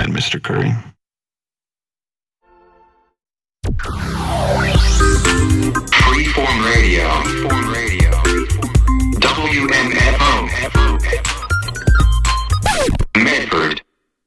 ahead, Mr. Curry. Freeform Radio. WMFO. Medford.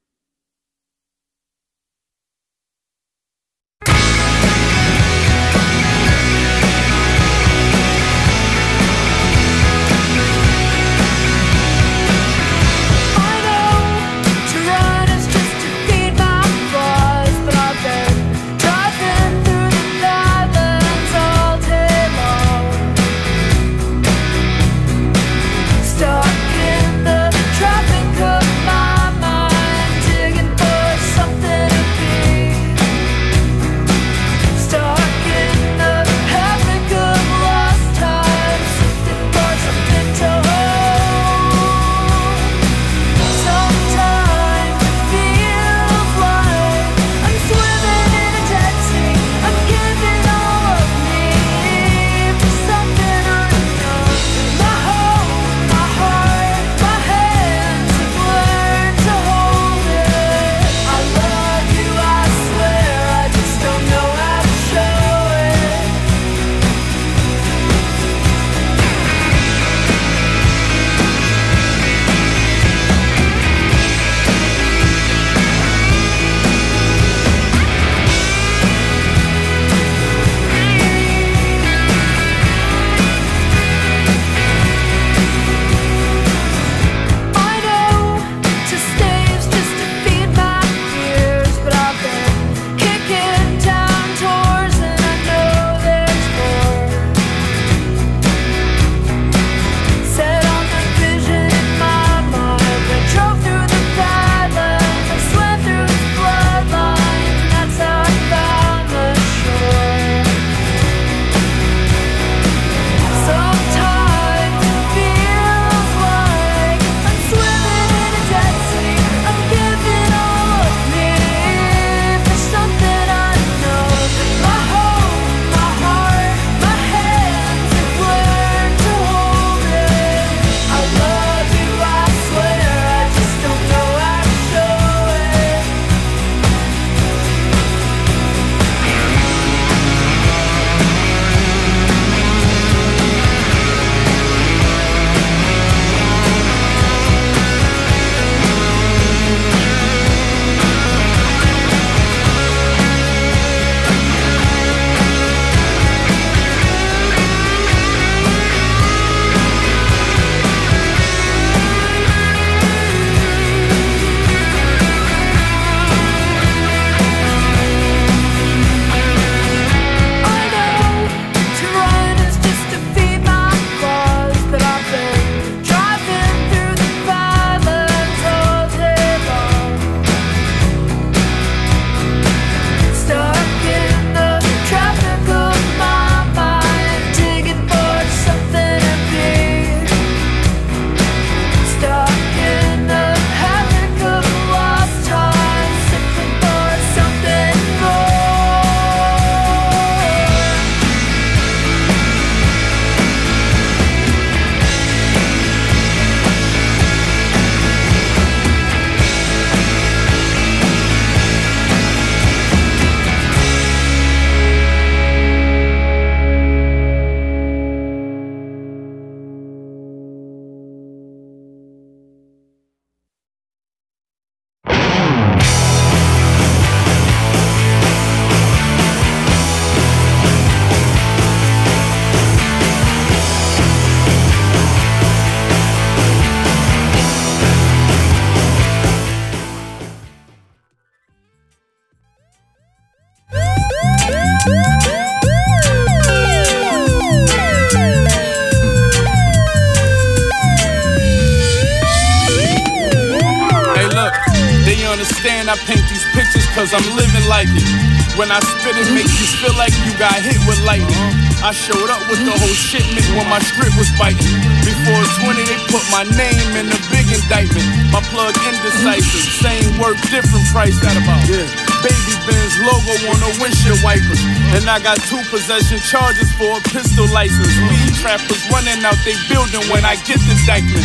understand I paint these pictures cause I'm living like it. When I spit it, make you feel like you got hit with lightning. I showed up with the whole shipment when my script was biting. Before 20, they put my name in the big indictment. My plug indecisive, same work, different price. That about Baby Benz logo on the windshield wipers. And I got 2 possession charges for a pistol license. Weed trappers running out they building when I get the indictment.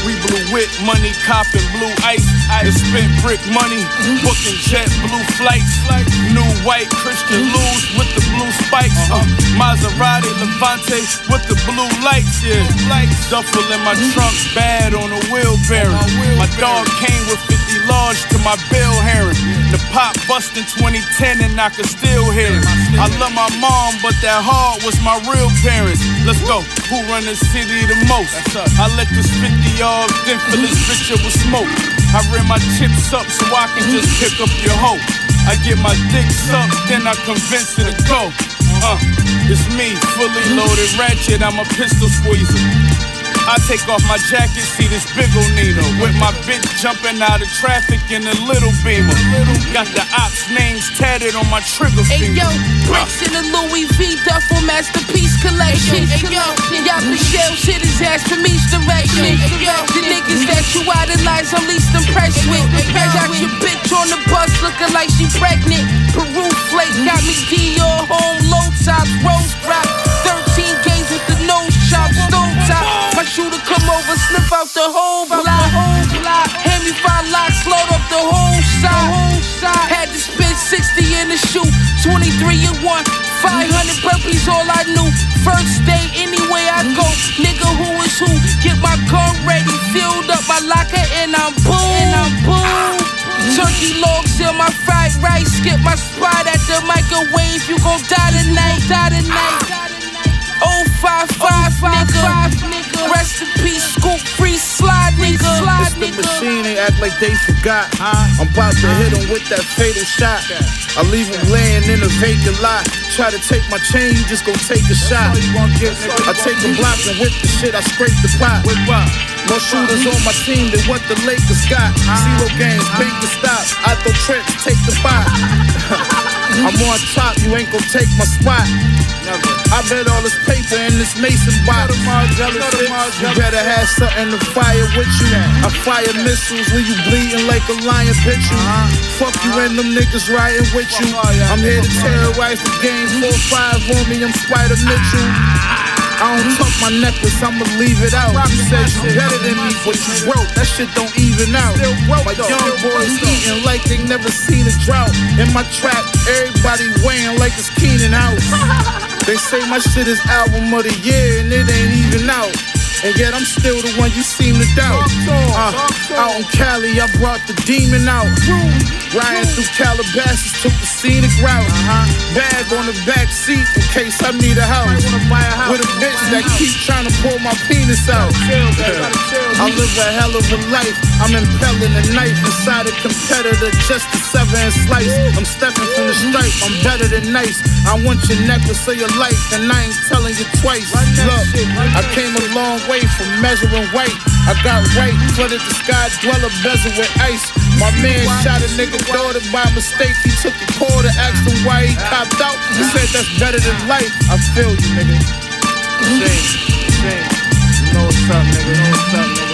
We blew wit, money, copping blue ice. And spent brick money, booking jet blue flights. New white Christian Louis with the blue spikes. Maserati Levante with the blue lights. Yeah, duffel in my trunk, bad on a wheelbarrow. My dog came with 50 large to my bill hearing. The pop bust in 2010 and I could still hear it. I love my mom, but that heart was my real parents. Let's go. Who run the city the most? I let this 50 off, then fill this bitch up with smoke. I ran my chips up so I can just pick up your hoe. I get my dick sucked, then I convince her to go. It's me, fully loaded ratchet, I'm a pistol squeezer. I take off my jacket, see this big ol' Nino. With my bitch jumping out of traffic in a little Beamer. Got the ops names tatted on my trigger finger. Hey yo, bricks in the Louis V duffel masterpiece collection. Hey yo, y'all Michelle shit his ass from each direction. The niggas that you idolize, I'm least impressed with. Got your bitch on the bus looking like she pregnant. Peru flake got me Dior home, low tops, rose drop. 13 games with the nose chop, stone top. My shooter come over, sniff out the whole block. Hand me 5 locks, load up the whole side. Had to spend 60 in the shoe, 23 and 1, 500 burpees, all I knew. First day, anyway I go. Nigga, who is who? Get my gun ready, filled up my locker, and I'm boom. Turkey logs in my fried rice. Skip my spot at the microwave. You gon' die tonight. 055, nigga. Rest in peace, scoop free slide, nigga. It's the machine, they act like they forgot. I'm about to hit them with that fatal shot. I leave them laying in a vacant lot. Try to take my chain, you just gon' take a shot. I take a block and whip the shit, I scrape the pot. More shooters on my team than what the Lakers got. Zero games, make the stop. I throw trips, take the bot. I'm on top, you ain't gon' take my spot. I bet all this paper in this mason box. You better have something to fire with you. I fire missiles when you bleeding like a lion pitch you. Fuck you and them niggas riding with you. I'm here to terrorize the game. 4-5 on me, I'm Spider Mitchell. I don't tuck my necklace, I'ma leave it out. You said you better than me, but you broke. That shit don't even out. My young boys eating like they never seen a drought. In my trap, everybody weighing like it's Keenan House. They say my shit is album of the year and it ain't even out. And yet I'm still the one you seem to doubt. Out in Cali, I brought the demon out. Riding through Calabasas, took the scenic route. Bag on the back seat in case I need a house. With a bitch that keep trying to pull my penis out. I live a hell of a life. I'm impelling a knife inside a competitor just to sever and slice. I'm stepping from the stripe, I'm better than nice. I want your necklace of your life, and I ain't telling you twice. Look, I came a long way from measuring white. I got right, flooded the sky, dweller bezel with ice. My man shot a nigga daughter by mistake. He took a call to ask him why he copped out. He said that's better than life. I feel you, nigga. Shame. You know what's up, nigga.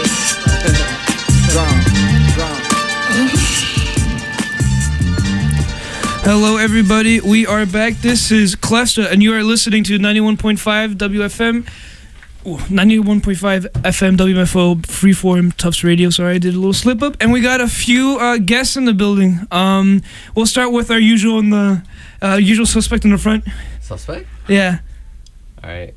Hello, everybody. We are back. This is Clefsta, and you are listening to 91.5 WFM. 91.5 FM WMFO Freeform Tufts Radio. Sorry, I did a little slip up. And we got a few guests in the building. We'll start with our usual usual suspect in the front. Suspect? Yeah. All right.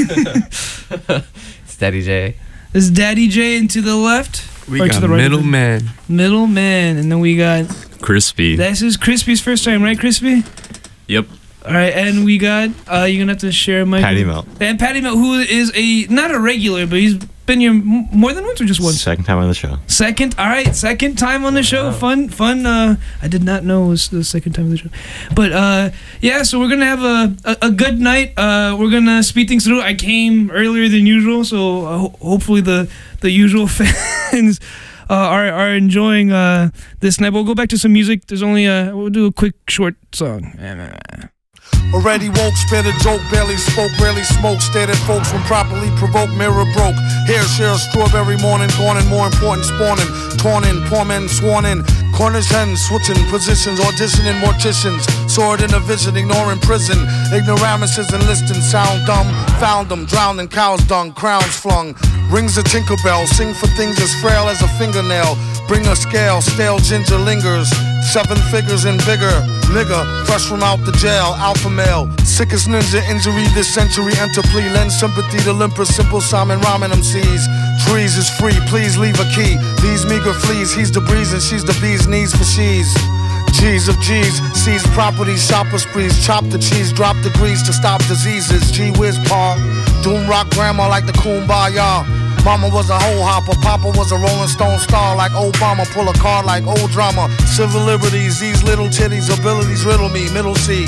It's Daddy J. This is Daddy J, and to the left. We got the right Middleman. Middleman, and then we got Crispy. This is Crispy's first time, right, Crispy? Yep. All right, and we got you're gonna have to share my Patty Melt. And Patty Melt, who is not a regular, but he's been here more than once or just once. Second time on the show. Second time on the show. Fun. I did not know it was the second time on the show, but yeah. So we're gonna have a good night. We're gonna speed things through. I came earlier than usual, so hopefully the usual fans are enjoying this night. We'll go back to some music. There's only we'll do a quick short song. Already woke, spit a joke, barely spoke, rarely smoked. Stared at folks when properly provoked, mirror broke. Hair share a strawberry morning, gone and more important, spawning. Torn in, poor men sworn in. Cornish hens switching positions, auditioning morticians. Sword in a vision, ignoring prison. Ignoramuses enlisting, sound dumb. Found them, drowned in cow's dung, crowns flung. Rings a Tinkerbell, sing for things as frail as a fingernail. Bring a scale, stale ginger lingers. 7 figures and bigger. Nigga, fresh from out the jail, alpha male. Sickest ninja injury this century. Enter plea, lend sympathy to limper, simple Simon Ramen MCs. Trees is free, please leave a key. These meager fleas, he's the breeze and she's the bee's knees for she's. G's of G's, seize properties, shopper sprees, chop the cheese, drop degrees to stop diseases. Gee whiz, pa. Doom rock grandma like the Kumbaya. Mama was a hoe hopper, Papa was a Rolling Stone star like Obama. Pull a card like old drama. Civil liberties, these little titties, abilities riddle me, middle C.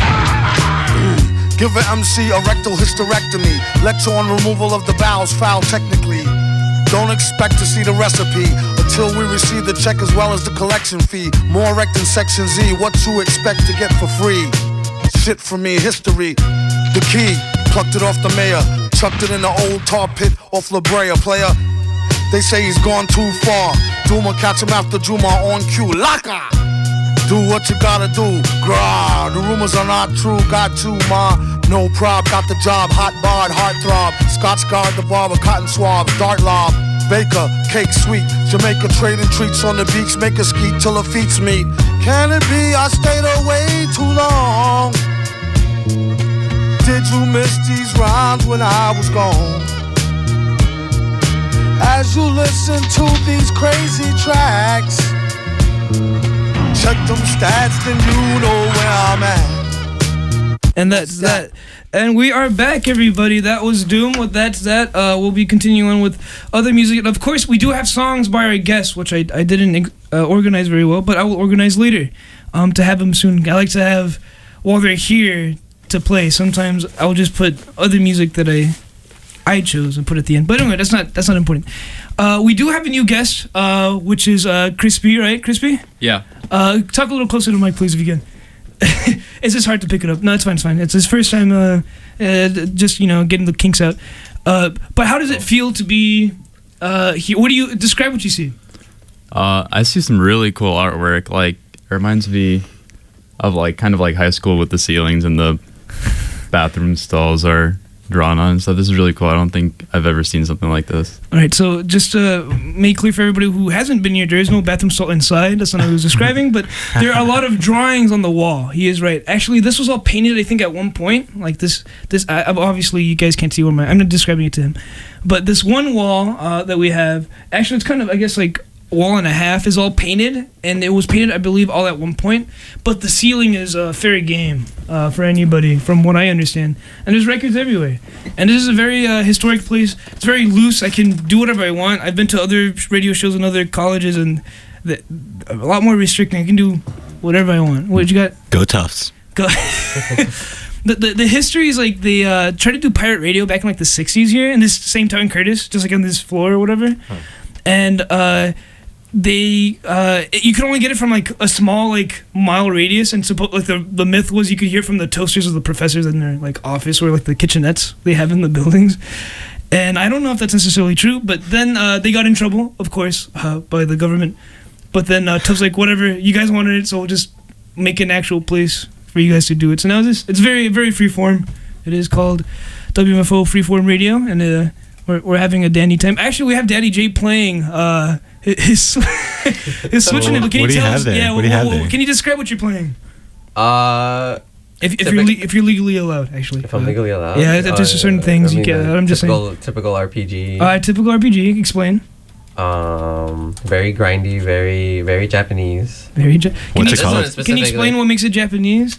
Give an MC a rectal hysterectomy. Lecture on removal of the bowels, foul technically. Don't expect to see the recipe until we receive the check as well as the collection fee. More wrecked than Section Z, what you expect to get for free? Shit for me, history. The key, plucked it off the mayor. Chucked it in the old tar pit off La Brea, player. They say he's gone too far. Duma catch him after Juma on cue. Laka! Do what you gotta do. Grah, the rumors are not true. Got you, ma. No prob, got the job. Hot barred, heart throb. Scotch guard, the barber, cotton swab. Dart lob. Baker, cake sweet. Jamaica trading treats on the beach. Make a skeet till her feet meet. Can it be I stayed away too long? Did you miss these rhymes when I was gone? As you listen to these crazy tracks, check them stats, then you know where I'm at. And that's that. And we are back, everybody. That was Doom with That's That. We'll be continuing on with other music. And of course, we do have songs by our guests, which I didn't organize very well, but I will organize later to have them soon. I like to have, while they're here, to play. Sometimes I'll just put other music that I chose and put at the end. But anyway, that's not important. We do have a new guest, which is Crispy, right? Crispy? Yeah. Talk a little closer to the mic, please, if you can. It's just hard to pick it up. No, it's fine. It's fine. It's his first time, just getting the kinks out. But how does it feel to be here? What do you describe? What you see? I see some really cool artwork. Like, it reminds me of kind of like high school with the ceilings and the bathroom stalls are drawn on and stuff. This is really cool. I don't think I've ever seen something like this. All right, so just to make clear for everybody who hasn't been here, there is no bathroom stall inside. That's not what I was describing, but there are a lot of drawings on the wall. He is right. Actually, this was all painted, I think, at one point. Like this obviously, you guys can't see where I'm not describing it to him. But this one wall that we have, actually, it's kind of, I guess, like wall and a half is all painted, and it was painted, I believe, all at one point. But the ceiling is fair game for anybody, from what I understand. And there's records everywhere. And this is a very historic place. It's very loose. I can do whatever I want. I've been to other radio shows in other colleges, and a lot more restricting. I can do whatever I want. What you got? Go Tufts. Go. The history is like they tried to do pirate radio back in like the 60s here in this same town, Curtis, just like on this floor or whatever. Huh. And you could only get it from like a small like mile radius, and like the myth was you could hear from the toasters of the professors in their like office or like the kitchenettes they have in the buildings. And I don't know if that's necessarily true, but then they got in trouble, of course, by the government. But then Tubbs like, whatever, you guys wanted it, so we'll just make an actual place for you guys to do it. So now it's very, very free form. It is called WMFO Freeform Radio, and we're having a dandy time. Actually, we have Daddy J playing his switch. Can what do you have there? Yeah, what do you have there? Can you describe what you're playing? If you're legally allowed, actually. If I'm legally allowed? Yeah, there's certain things you can. I'm just saying. Typical RPG. Typical RPG. Explain. Very grindy, very, very Japanese. What's it called? Can you explain what makes it Japanese?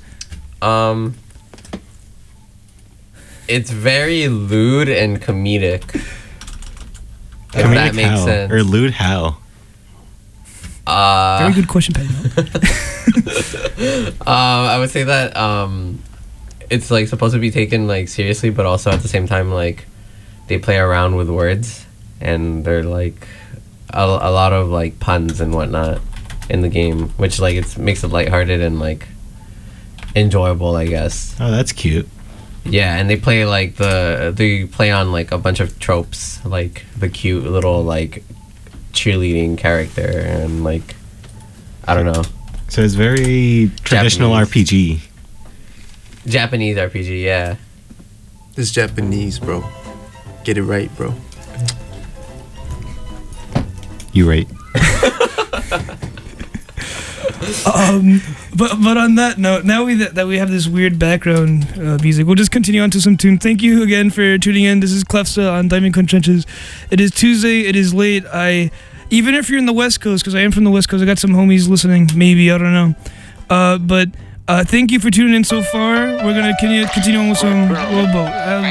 It's very lewd and comedic. If comedic that makes how? sense. Or lewd how? Very good question, Patty. I would say that it's like supposed to be taken like seriously, but also at the same time like they play around with words, and they're like a lot of like puns and whatnot in the game, which like it makes it lighthearted and like enjoyable, I guess. Oh, that's cute. Yeah, and they play like they play on like a bunch of tropes, like the cute little like cheerleading character and like I don't know. So it's very traditional RPG. Japanese RPG, yeah. It's Japanese, bro. Get it right, bro. You right. But on that note, now that we have this weird background music, we'll just continue on to some tune. Thank you again for tuning in. This is Clefsta on Diamond Contrenches. It is Tuesday. It is late. Even if you're in the West Coast, because I am from the West Coast, I got some homies listening. Maybe, I don't know. But thank you for tuning in so far. We're gonna continue on with some Rowboat.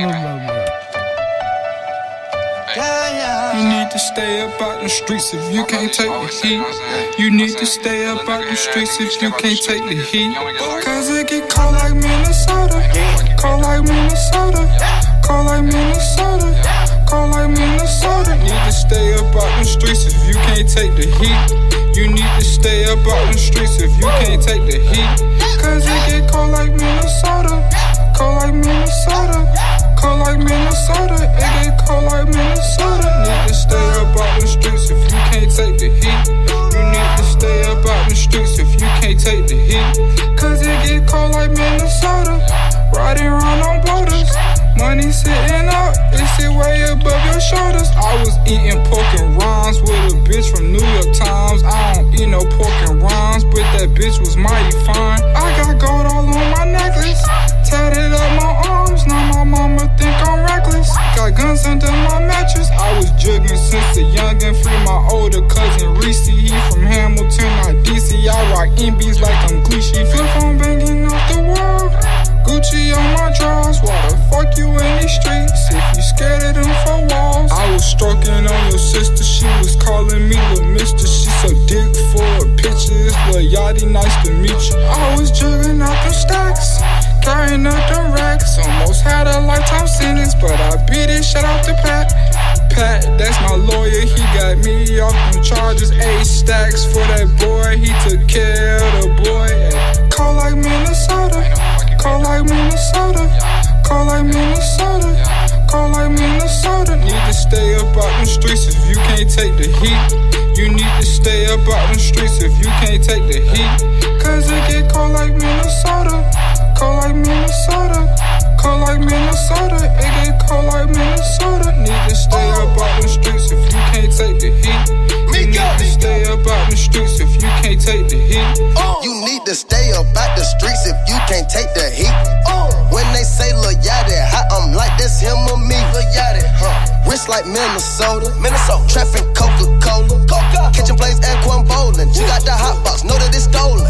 You need to stay up out the streets if you can't take the heat. You need to stay up out the streets if you can't take the heat. Cause it get cold like Minnesota. Cold like Minnesota. Cold like Minnesota. Cold like Minnesota. Need to stay up out the streets if you can't take the heat. You need to stay up out the streets if you can't take the heat. Cause it get cold like Minnesota. Cold like Minnesota. Cold like Minnesota. It get cold like Minnesota. Need to stay up out the streets if you can't take the heat. You need to stay up out the streets if you can't take the heat. Cause it get cold like Minnesota. Riding around on boulders. Money sitting up, it sit way above your shoulders. I was eating pork and rinds with a bitch from New York Times. I don't eat no pork and rinds, but that bitch was mighty fine. I got gold all on my necklace, tatted up my arms. Now my mama think I'm reckless. Got guns under my mattress. I was jugging since a youngin'. Free my older cousin Reese. He from Hamilton, not DC. I rock MBs like I'm Gleeshy. Flip on banging off the world. Gucci on my drawers, why the fuck you in these streets if you scared of them 4 walls? I was stroking on your sister, she was calling me Lil' Mister. She so dick for pictures, Lil' Yachty, nice to meet you. I was jugging out them stacks, carrying up them racks. Almost had a lifetime sentence, but I beat it, shout out to Pat. Pat, that's my lawyer, he got me off them charges. 8 stacks for that boy, he took care of the boy. Cold like Minnesota. Cold like Minnesota, cold like Minnesota, cold like Minnesota. Need to stay up out them streets if you can't take the heat. You need to stay up out them streets if you can't take the heat. Cause it get cold like Minnesota, cold like Minnesota, cold like Minnesota. It get cold like Minnesota. Need to stay up out them streets if you can't take the heat. You need to stay up out the streets if you can't take the heat. You need to stay up out the streets if you can't take the heat. When they say Lil Yachty hot, I'm like, that's him or me. Lil Yachty, Rich like Minnesota, trapping Coca-Cola, kitchen plates and Quan bowling. You got the hot box, know that it's stolen.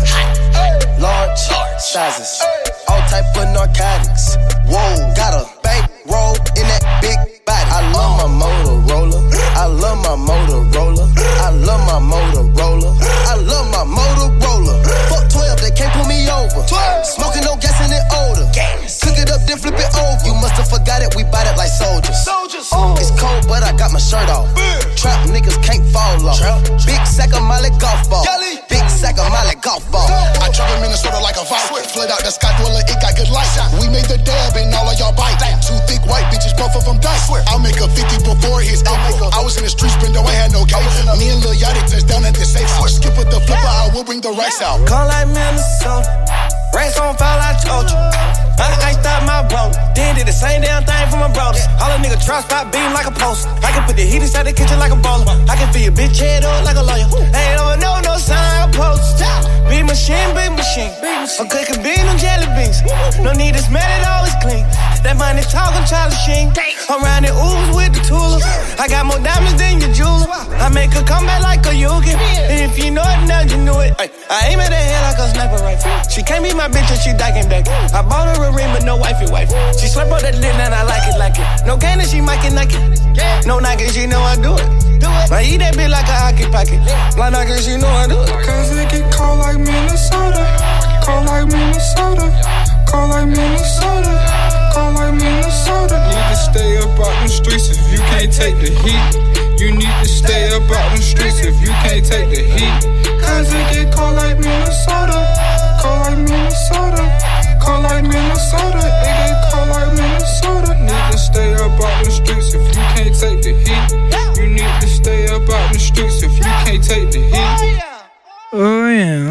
Large sizes, all type of narcotics. Whoa, got a bank roll in that big body. I love my Motorola, I love my Motorola, I love my Motorola, I love my Motorola. Fuck 12, they can't pull me over. Smoking, no gas in it odor. Cook it up, then flip it over. You must have forgot it, we bought it like soldiers. It's cold, but I got my shirt off. Trap niggas can't fall off. Big sack of Molly golf ball. Big sack of Molly golf ball. I travel Minnesota like a vault. Fled out the sky dweller, it got good light. We made the dub and all of y'all bite. 2 thick white bitches, both of them dice. I'll make a 50 before his April. I was in the streets, but no, I had no cake. Me and Lil Yachty touched down at the safe house. Skip with the flipper, I will bring the rice out. Call like Minnesota. Racks on file, I told you. I ain't stop my road. Then did the same damn thing for my brothers. All a nigga trust spot beam like a post. I can put the heat inside the kitchen like a bowler. I can fill your bitch head up like a lawyer. Ain't over no sign like a post. Big machine, big machine. I'm cooking beans and jelly beans. No need to smell it, always clean. That money talking Charlie Sheen. I'm riding Ubers with the tools. I got more diamonds than your jeweler. I make her come back like a Yugi. And if you know it, now you knew it. I aim at her head like a sniper rifle. She can't be my bitch and she dyking back. I bought her a ring but no wifey. She slurp on that lip and I like it. No gain and she might get Nike. No Nike, she know I do it. I eat that bitch like a hockey pocket. Blind Nike, she know I do it. Cause it get cold like Minnesota. Cold like Minnesota. Cold like Minnesota. Cold like Minnesota. Need to stay up out the streets if you can't take the heat. You need to stay up out the streets if you can't take the heat. Cause it get cold like Minnesota. Cold like Minnesota. Cold like Minnesota. It get cold like Minnesota. Need to stay up out the streets if you can't take the heat. You need to stay up out the streets if you can't take the heat. Oh yeah.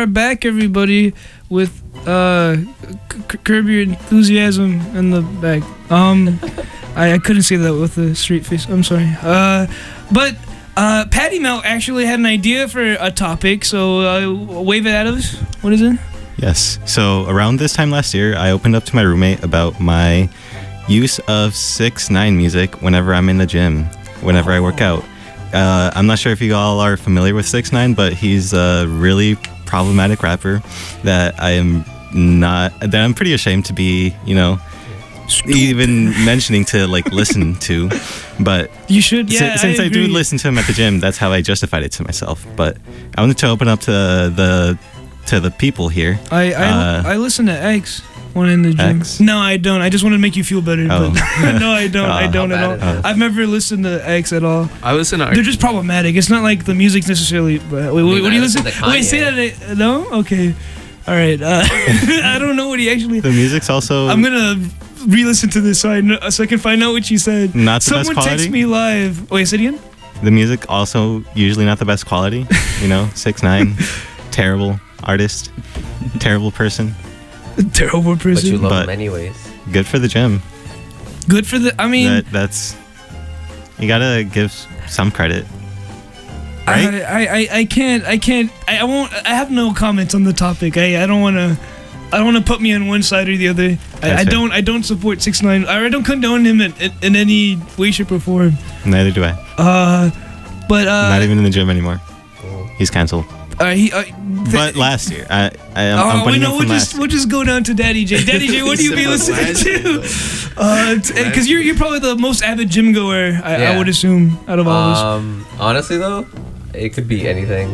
are back, everybody, with Curb Your Enthusiasm in the back. I couldn't say that with a straight face. I'm sorry. But Patty Mel actually had an idea for a topic, so wave it at us. What is it? Yes. So around this time last year, I opened up to my roommate about my use of 6ix9ine music whenever I'm in the gym, whenever I work out. I'm not sure if you all are familiar with 6ix9ine, but he's a really problematic rapper that I'm pretty ashamed to be, even mentioning to listen to. But you should, yeah. Since I do listen to him at the gym, that's how I justified it to myself. But I wanted to open up to the people here. I listen to X when in the gym. X? No, I don't. I just want to make you feel better. Oh. But no, I don't. I don't at all. I've never listened to X at all. I listen to. They're just problematic. It's not like the music's necessarily. Wait, what do you listen? Wait, say that. No, okay, all right. I don't know what he actually. The music's also. I'm gonna re-listen to this so I can find out what you said. Not the Someone best quality. text me live. Wait, say it again. The music also usually not the best quality. 6ix9ine, terrible artist, terrible person. Terrible person. But you love him anyways. Good for the gym. Good for the. I mean, that's. You gotta give some credit. Right? I can't. I won't. I have no comments on the topic. I don't want to. I don't want to put me on one side or the other. I don't support 6ix9ine. I don't condone him in any way, shape, or form. Neither do I. But not even in the gym anymore. He's canceled. But last year, I'm putting him from last year. We'll just go down to Daddy J. Daddy J, what do you be listening to? Because you're probably the most avid gym goer, I would assume, out of all of us. Honestly, though, it could be anything.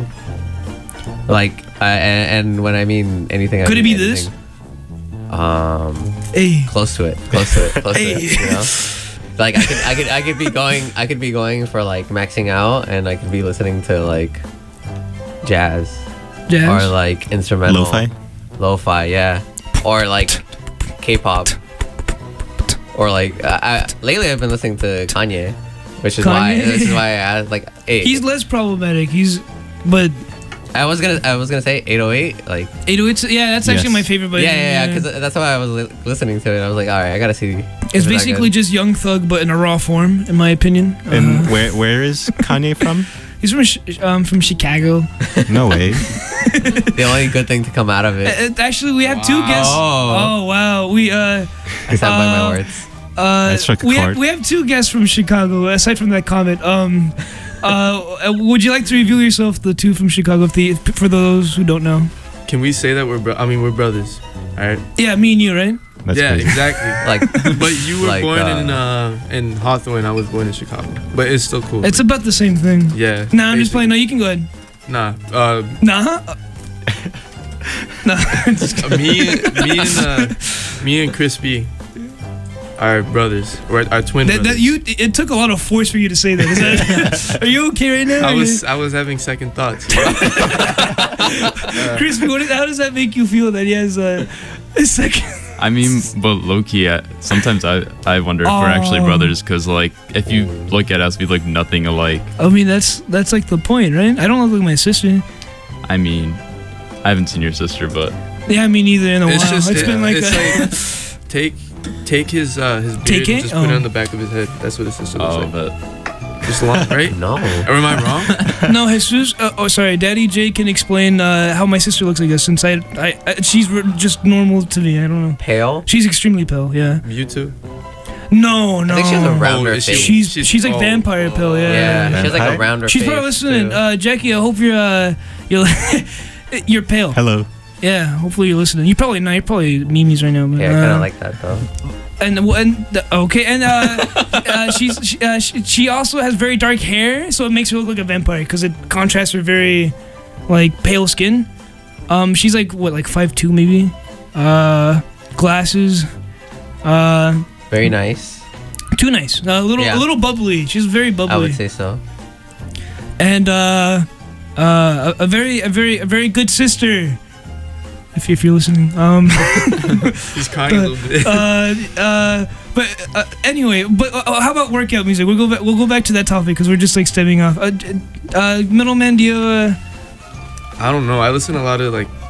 And when I mean anything, could I it mean be anything. this? Close to it. Close to it. You know. Like I could be going for maxing out, and I could be listening to jazz or instrumental lo-fi, yeah, or K-pop, or lately I've been listening to Kanye, which is why I asked hey. He's less problematic. But I was gonna say 808 808. Yeah, that's actually my favorite. But yeah, because that's why I was listening to it. I was like, all right, I gotta see. It's basically just Young Thug, but in a raw form, in my opinion. And where is Kanye from? He's from Chicago. No way. The only good thing to come out of it. Actually, we have two guests. Oh wow, we I stand by my words. I struck a chord. We have two guests from Chicago. Aside from that comment, would you like to reveal yourself, the two from Chicago, for those who don't know? Can we say that we're brothers, all right? Yeah, me and you, right? That's yeah, crazy. Exactly. But you were born in Hawthorne. I was born in Chicago. But it's still cool. It's about the same thing. Yeah. Nah, I'm just playing. No, you can go ahead. Nah. Nah. Me and Crispy are brothers. Or are twin brothers. It took a lot of force for you to say that. Is that are you okay right now? I was having second thoughts. Crispy, how does that make you feel that he has a second? I mean, but low-key, sometimes I wonder if we're actually brothers, because if you look at us, we look nothing alike. I mean, that's the point, right? I don't look like my sister. I mean, I haven't seen your sister, but yeah, me neither in a while. It's been take his beard and just put it on the back of his head. That's what his sister looks like. But just long, right? No. Or am I wrong? No, Jesus. Sorry. Daddy J can explain how my sister looks like this, since she's just normal to me. I don't know. Pale? She's extremely pale. Yeah. You too? No. I think she has a rounder face. She's like vampire pale. Yeah. She has a rounder face. She's probably listening. Jackie, I hope you're pale. Hello. Yeah. Hopefully you're listening. You're probably not. You're probably memes right now. But, yeah, I kind of like that though. She also has very dark hair, so it makes her look like a vampire because it contrasts her very pale skin. She's like 5'2" maybe. Glasses. Very nice. Too nice. A little bubbly. She's very bubbly. I would say so. And a very good sister. If you're listening, he's crying a little bit. But anyway, how about workout music? We'll go back to that topic because we're just stemming off. Middleman, do you? I don't know. I listen to a lot of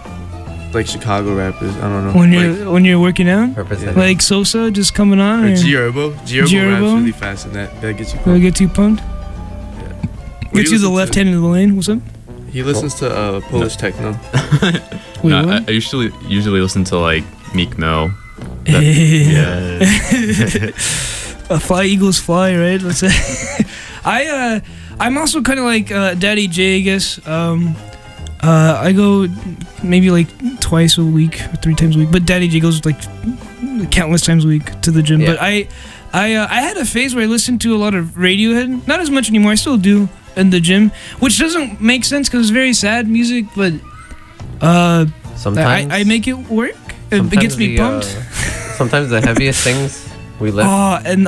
like Chicago rappers. I don't know. When you're working out, like Sosa just coming on, or G-Herbo. G-Herbo raps really fast, and that gets you pumped. That gets you pumped. Gets you the left hand in the lane. What's up? He listens to Polish techno. Wait, no, what? I usually listen to like Meek Mill. Yeah. Fly Eagles fly, right? Let's say. I'm also kind of like Daddy J, I guess. I go maybe like twice a week or 3 times a week, but Daddy J goes like countless times a week to the gym. Yeah. But I had a phase where I listened to a lot of Radiohead. Not as much anymore. I still do in the gym, which doesn't make sense because it's very sad music. But sometimes I make it work. It gets me pumped. Sometimes the heaviest things we lift. Oh, and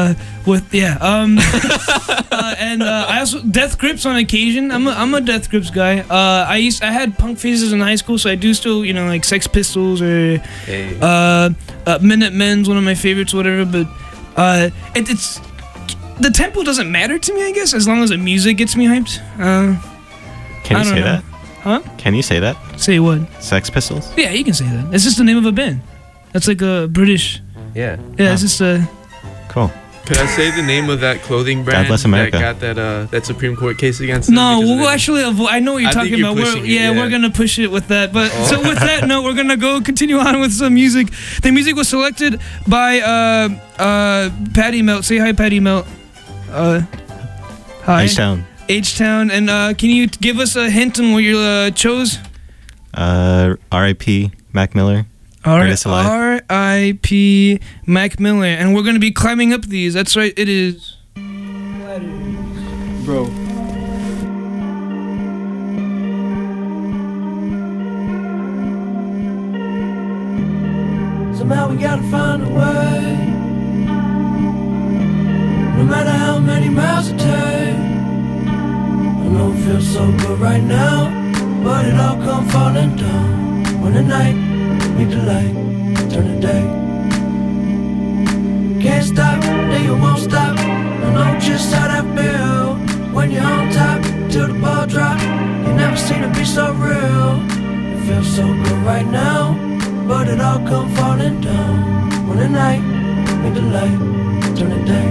and I also Death Grips on occasion. I'm a Death Grips guy. I had punk phases in high school, so I do still like Sex Pistols or Minutemen's one of my favorites, whatever. But it's the tempo doesn't matter to me, I guess, as long as the music gets me hyped. Can you say that? Huh? Can you say that? Say what? Sex Pistols? Yeah, you can say that. It's just the name of a band. That's like a British. Yeah. Yeah, it's just a. Cool. Could I say the name of that clothing brand bless America. that got that Supreme Court case against them? No, we'll actually avoid. I know what you're talking about. We're gonna push it with that. But so with that note, we're gonna continue on with some music. The music was selected by Patty Melt. Say hi, Patty Melt. Hi. H-Town. H-Town. And can you give us a hint on what you chose? R.I.P. Mac Miller. R.I.P. Mac Miller. And we're going to be climbing up these. That's right, it is. Bro. Somehow we gotta find a way. No matter how many miles it takes. I know it feels so good right now, but it all come falling down when the night meet the light, turn the day. Can't stop, then you won't stop. I know just how that feel when you're on top till the ball drop. You never seen it be so real. It feels so good right now, but it all come falling down when the night meet the light, turn the day.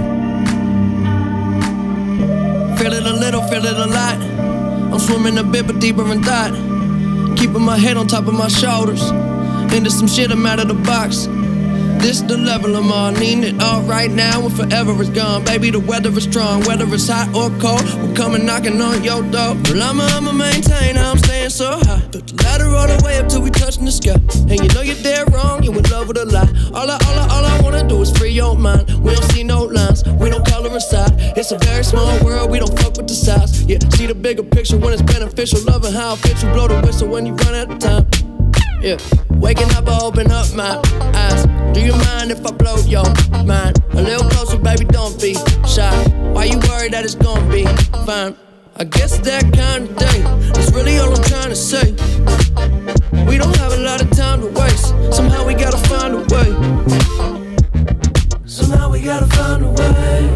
Feel it a little, feel it a lot. I'm swimming a bit but deeper in thought, keeping my head on top of my shoulders. Into some shit, I'm out of the box. This the level I'm on, needing it all right now and forever is gone. Baby, the weather is strong, whether it's hot or cold, we're coming knocking on your door. Well, I'ma maintain, I'm staying so high. Put the ladder all the way up till we touching the sky. And you know you're dead wrong, you in love with a lie. All I wanna do is free your mind. We don't see no lines, we don't color inside. It's a very small world, we don't fuck with the size. Yeah, see the bigger picture when it's beneficial. Loving how it fits you, blow the whistle when you run out of time. Yeah, waking up, I open up my eyes. Do you mind if I blow your mind? A little closer, baby, don't be shy. Why you worried that it's gonna be fine? I guess that kind of day, that's really all I'm trying to say. We don't have a lot of time to waste. Somehow we gotta find a way. Somehow we gotta find a way.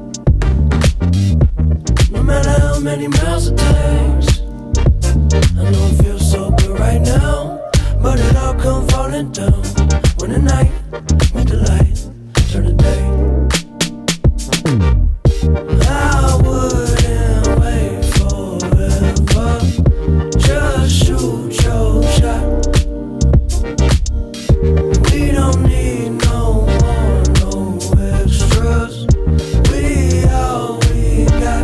No matter how many miles it takes. I know it feels so good right now, but it all come falling down when the night meet the light, turn the day. I wouldn't wait forever, just shoot your shot. We don't need no more, no extras. We all we got.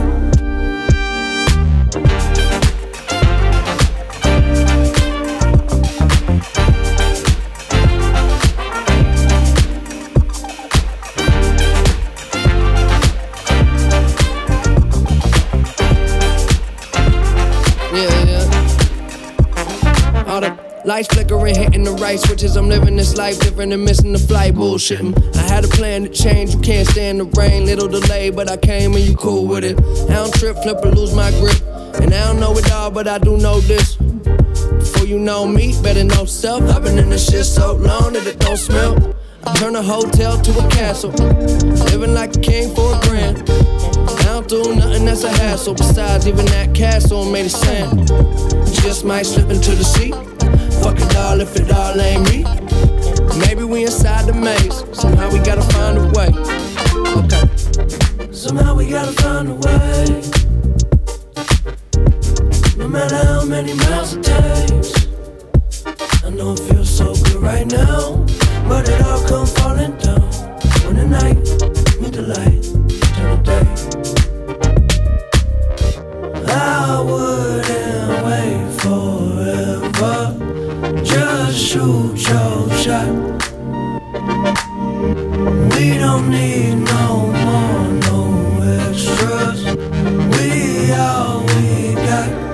Lights flickering, hitting the right switches. I'm living this life different and missing the flight, bullshitting. I had a plan to change, you can't stand the rain. Little delay, but I came and you cool with it. I don't trip, flip, or lose my grip. And I don't know it all, but I do know this. Before you know me, better know self. I've been in this shit so long that it don't smell. I turn a hotel to a castle, living like a king for a grand. I don't do nothing that's a hassle. Besides, even that castle made of sand. Just might slip into the sea. Fuck it all if it all ain't me. Maybe we inside the maze. Somehow we gotta find a way. Okay. Somehow we gotta find a way. No matter how many miles it takes. I know it feels so good right now, but it all come falling down when the night meet the light turn the day. I wouldn't wait forever. Just shoot your shot. We don't need no more, no extras. We all we got.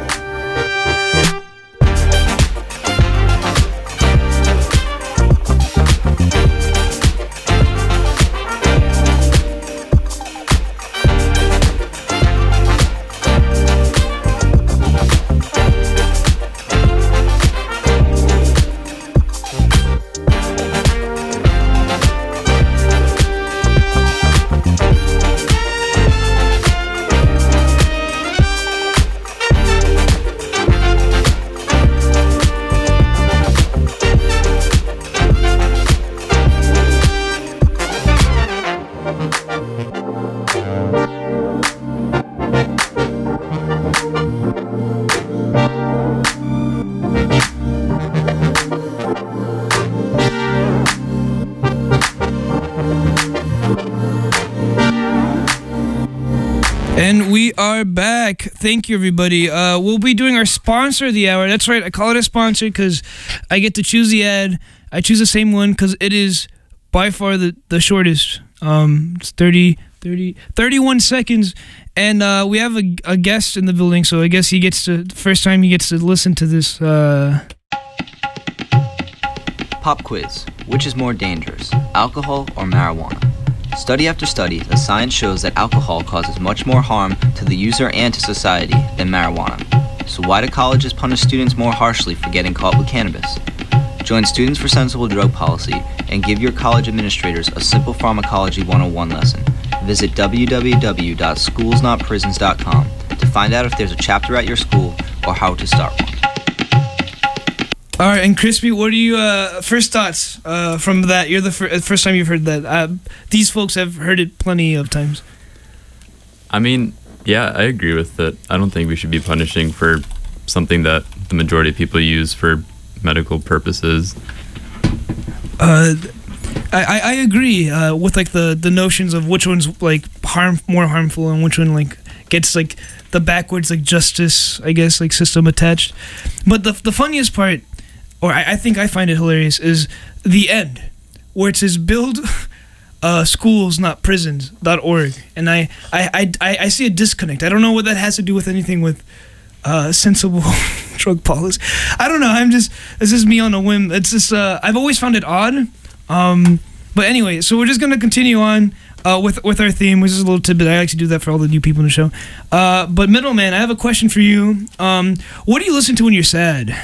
And we are back. Thank you, everybody. We'll be doing our sponsor of the hour. That's right. I call it a sponsor because I get to choose the ad. I choose the same one because it is by far the shortest. It's 31 seconds. And we have a guest in the building, so I guess he gets to, the first time he gets to listen to this. Pop quiz. Which is more dangerous, alcohol or marijuana? Study after study, the science shows that alcohol causes much more harm to the user and to society than marijuana. So why do colleges punish students more harshly for getting caught with cannabis? Join Students for Sensible Drug Policy and give your college administrators a simple pharmacology 101 lesson. Visit www.schoolsnotprisons.com to find out if there's a chapter at your school or how to start one. All right, and Crispy, what are you first thoughts from that? You're the first time you've heard that. These folks have heard it plenty of times. I mean, yeah, I agree with that. I don't think we should be punishing for something that the majority of people use for medical purposes. I agree with like the notions of which one's like more harmful and which one like gets like the backwards like justice, I guess, like system attached. But the funniest part, or I think I find it hilarious, is the end where it says build schoolsnotprisons.org, and I see a disconnect. I don't know what that has to do with anything with sensible drug policy. I don't know. It's just me on a whim. It's just I've always found it odd. But anyway, so we're just gonna continue on with our theme, which is a little tidbit. I like to do that for all the new people in the show. But Middleman, I have a question for you. What do you listen to when you're sad?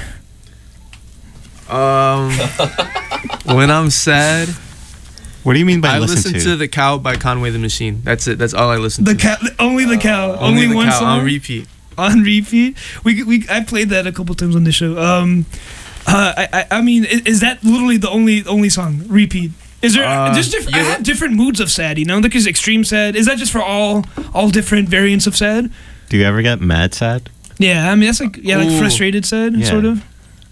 When I'm sad. What do you mean by I listen to The Cow by Conway the Machine. That's it. That's all I listen to. The cow, only The Cow, only The one Cow, song on repeat. On repeat. I played that a couple times on the show. I mean, is that literally the only song? Repeat. Is there? There's different. I have different moods of sad. You know, like is extreme sad. Is that just for all different variants of sad? Do you ever get mad sad? Yeah, I mean that's like like frustrated sad, sort of.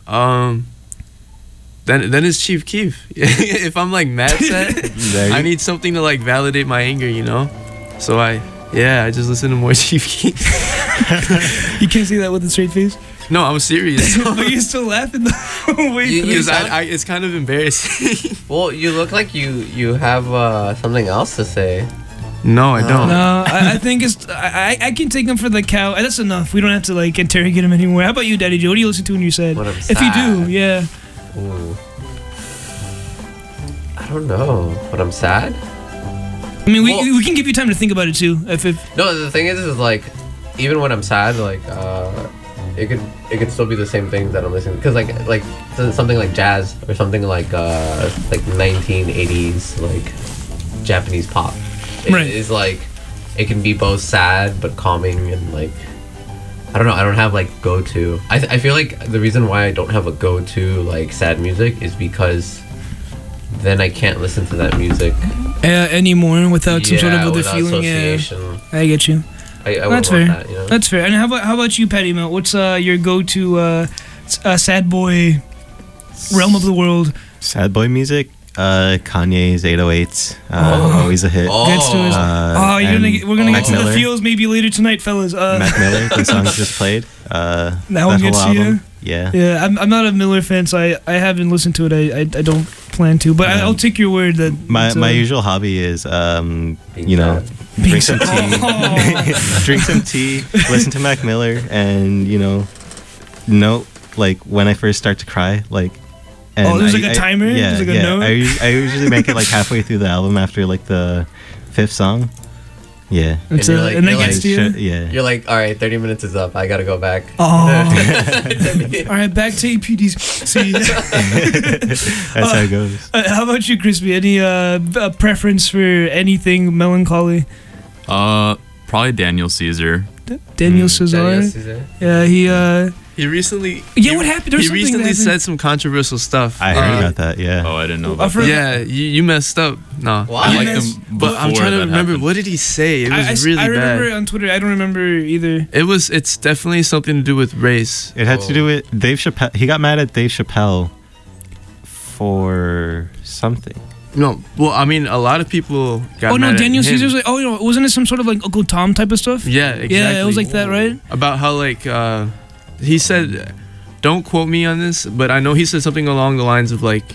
Then it's Chief Keef. If I'm like mad sad, I need something to like validate my anger, you know. So I just listen to more Chief Keef. You can't say that with a straight face. No, I'm serious. But you're still laughing the way. Because it's kind of embarrassing. Well, you look like you have something else to say. No, I don't. No, I think it's I can take him for The Cow. That's enough. We don't have to like interrogate him anymore. How about you, Daddy Joe? What do you listen to when you're sad? If you do, yeah. Ooh. I don't know. When I'm sad? I mean, we can give you time to think about it too. No, the thing is like, even when I'm sad, like it could still be the same things that I'm listening to. Because like something like jazz or something like 1980s like Japanese pop. It is like it can be both sad but calming and like I I don't know. I don't have like go to. I feel like the reason why I don't have a go to like sad music is because then I can't listen to that music anymore without some sort of other without feeling. association. I get you. I That's wouldn't fair. want that, you know? That's fair. And how about you, Patty Melt? What's your go-to sad boy realm of the world? Sad boy music? Kanye's 808s. Always a hit. Gets to us. We're gonna get to the feels maybe later tonight, fellas. Mac Miller, the song just played. That one gets to you? Yeah. Yeah, I'm not a Miller fan, so I haven't listened to it. I don't plan to, but I'll take your word that my usual hobby is drink some tea, drink some tea, listen to Mac Miller, and note like when I first start to cry, like. And there's like a timer. Yeah, there's like a note? I usually make it like halfway through the album after like the 5th song. Yeah. And that gets to you? Yeah. You're like, all right, 30 minutes is up. I gotta go back. Oh. All right, back to APDs. See. That's how it goes. How about you, Crispy? Any preference for anything melancholy? Probably Daniel Caesar. Daniel Caesar. Yeah, he recently. Yeah, what happened? He recently said some controversial stuff. I heard about that. Yeah. Oh, I didn't know about that. Yeah, you messed up. No, I liked him, but I'm trying to remember what did he say. It was really bad. I remember on Twitter. I don't remember either. It's definitely something to do with race. It had to do with Dave Chappelle. He got mad at Dave Chappelle for something. No, well, I mean, a lot of people got mad no, Daniel at him. Caesar's like, wasn't it some sort of like Uncle Tom type of stuff? Yeah, exactly. Yeah, it was like that, right? About how like he said, don't quote me on this, but I know he said something along the lines of like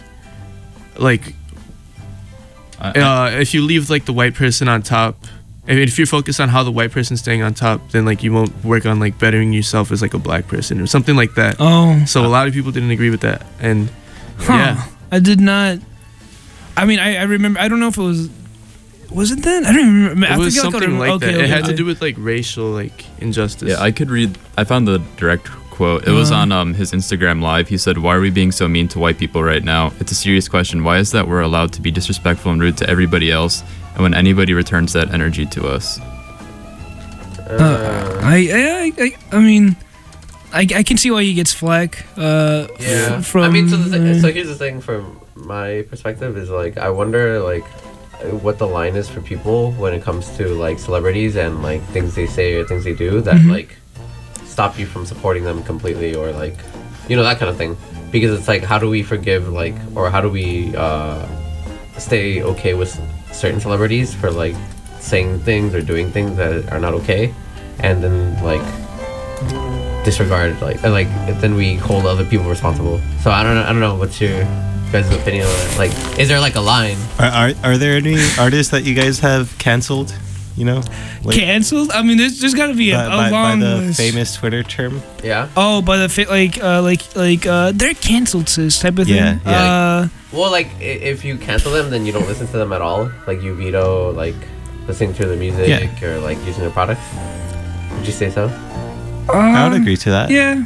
if you leave like the white person on top, I mean, if you're focused on how the white person's staying on top, then like you won't work on like bettering yourself as like a black person or something like that. Oh. So a lot of people didn't agree with that, and yeah, I did not. I mean, I remember. I don't know if it was. Was it then? I don't even remember. It was something like that. It had to do with like racial like injustice. Yeah, I could read. I found the direct quote. It was on his Instagram live. He said, "Why are we being so mean to white people right now? It's a serious question. Why is that we're allowed to be disrespectful and rude to everybody else, and when anybody returns that energy to us?" I mean, I can see why he gets flack. Yeah. From I mean, so here's the thing from my perspective is like I wonder like what the line is for people when it comes to like celebrities and like things they say or things they do that like stop you from supporting them completely or like that kind of thing, because it's like how do we forgive like or how do we stay okay with certain celebrities for like saying things or doing things that are not okay, and then like disregard like then we hold other people responsible. So I don't know what's your guys' opinion on it. Like, is there like a line? Are there any artists that you guys have canceled? Like, canceled? I mean, there's got to be a long by the list. famous Twitter term. Yeah. Oh, by the they're canceled, sis type of thing. Yeah. Well, like if you cancel them, then you don't listen to them at all. Like you veto like listening to the music or like using their product. Would you say so? I would agree to that. Yeah.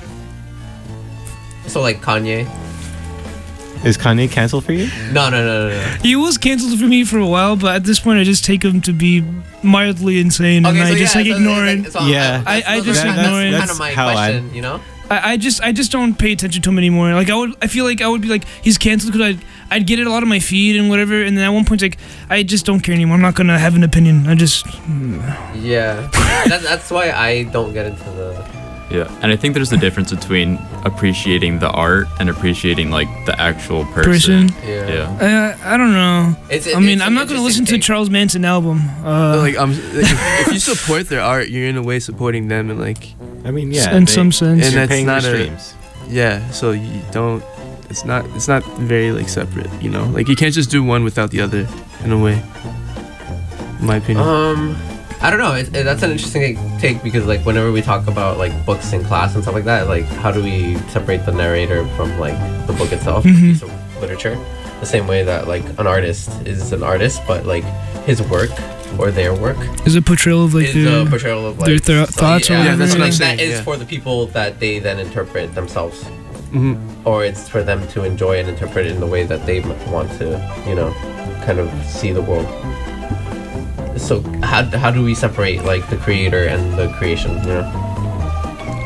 So like Kanye. Is Kanye canceled for you? No. He was canceled for me for a while, but at this point, I just take him to be mildly insane, and I just ignore it. I just ignore it. That's kind of my question, I just don't pay attention to him anymore. Like I feel like I would be like he's canceled because I'd get it a lot on my feed and whatever, and then at one point like I just don't care anymore. I'm not gonna have an opinion. Yeah, that's why I don't get into the. Yeah, and I think there's a difference between appreciating the art and appreciating like the actual person. Yeah. I don't know. I'm not gonna listen to Charles Manson album. If you support their art, you're in a way supporting them, and like. I mean, yeah. In some sense. And you're that's paying not your streams. Yeah, so you don't. It's not very like separate. Like you can't just do one without the other. In a way. In my opinion. I don't know. That's an interesting take because like whenever we talk about like books in class and stuff like that, like how do we separate the narrator from like the book itself, piece of literature? The same way that like an artist is an artist, but like his work or their work is a portrayal of like their thoughts. Yeah, that's what I'm saying. That is yeah. for the people that they then interpret themselves, Mm-hmm. or it's for them to enjoy and interpret it in the way that they want to, kind of see the world. So how do we separate like the creator and the creation?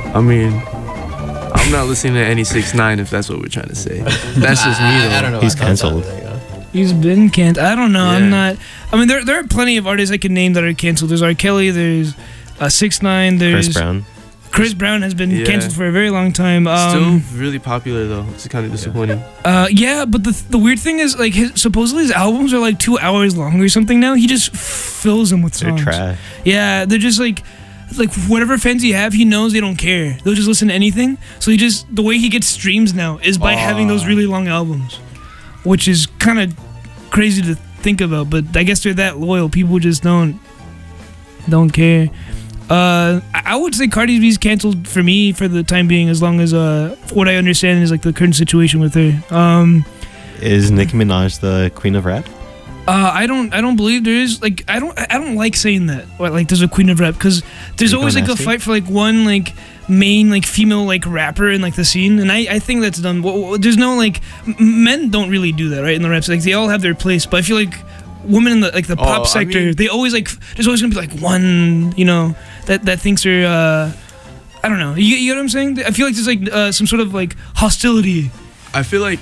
I mean, I'm not listening to any 6ix9ine if that's what we're trying to say. That's just me though. I don't know. He's canceled. He's been canceled. I don't know. Yeah. I'm not. I mean, there are plenty of artists I can name that are canceled. There's R. Kelly. There's 6ix9ine. There's Chris Brown. Chris Brown has been Yeah. canceled for a very long time. Still really popular though. It's kind of disappointing. Yeah, but the weird thing is, like, supposedly his albums are like 2 hours long or something now. He just fills them with They're songs. trash. Yeah, they're just like whatever fans he have, he knows they don't care. They'll just listen to anything. So the way he gets streams now is by having those really long albums, which is kind of crazy to think about. But I guess they're that loyal. People just don't care. I would say Cardi B's canceled for me for the time being, as long as what I understand is like the current situation with her. Is Nicki Minaj the queen of rap? I don't believe there is. Like, I don't like saying that. Or, like, there's a queen of rap, because there's always like a fight for like one like main like female like rapper in like the scene, and I think that's done. There's no like men don't really do that, right? In the raps, like they all have their place, but I feel like women in the like the pop sector, they always like there's always gonna be like one, you know, that thinks they're I don't know. You know what I'm saying? I feel like there's like some sort of like hostility. I feel like